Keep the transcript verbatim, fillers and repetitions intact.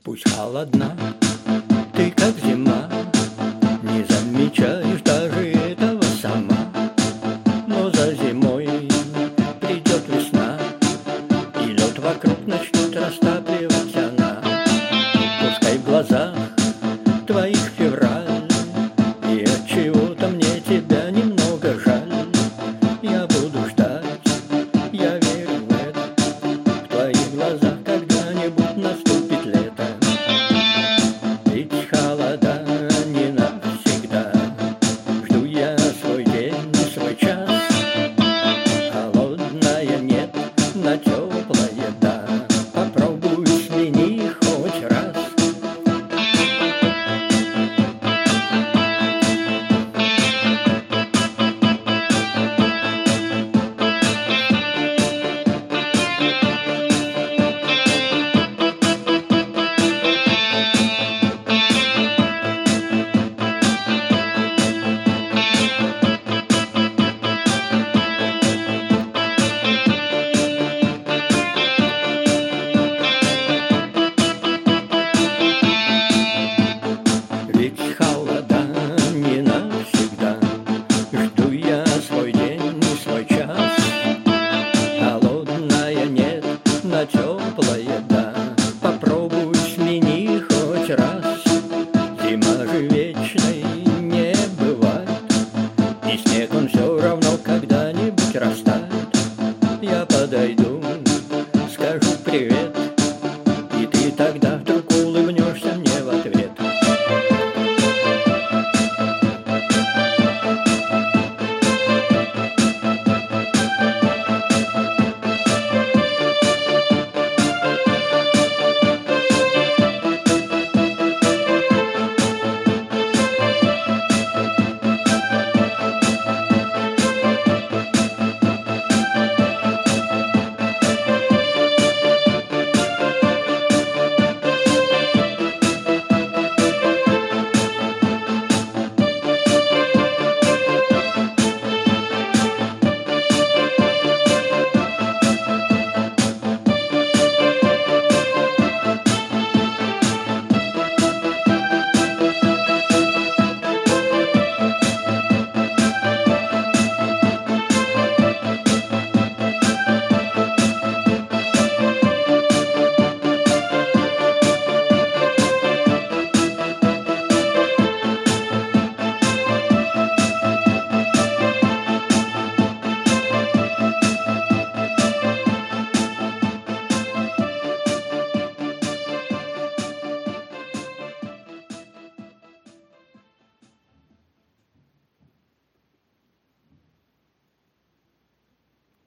Пусть холодна, ты как зима, не замечаешь даже этого сама. Но за зимой придет весна, и лед вокруг начнет растапливать она. Пускай в глазах твоих февраль, и от чего-то мне тебя немного жаль. Я буду ждать, я верю в это, в твоих глазах когда-нибудь наступит лето. Ведь холода не навсегда, жду я свой день, свой час. Холодная нет, на теплое да, попробуй смени хоть раз. Ведь холода не навсегда, жду я свой день, свой час. Холодная нет, на теплое да, попробуй смени хоть раз. Зима же вечной не бывает, и снег он все равно когда-нибудь растает. Я подойду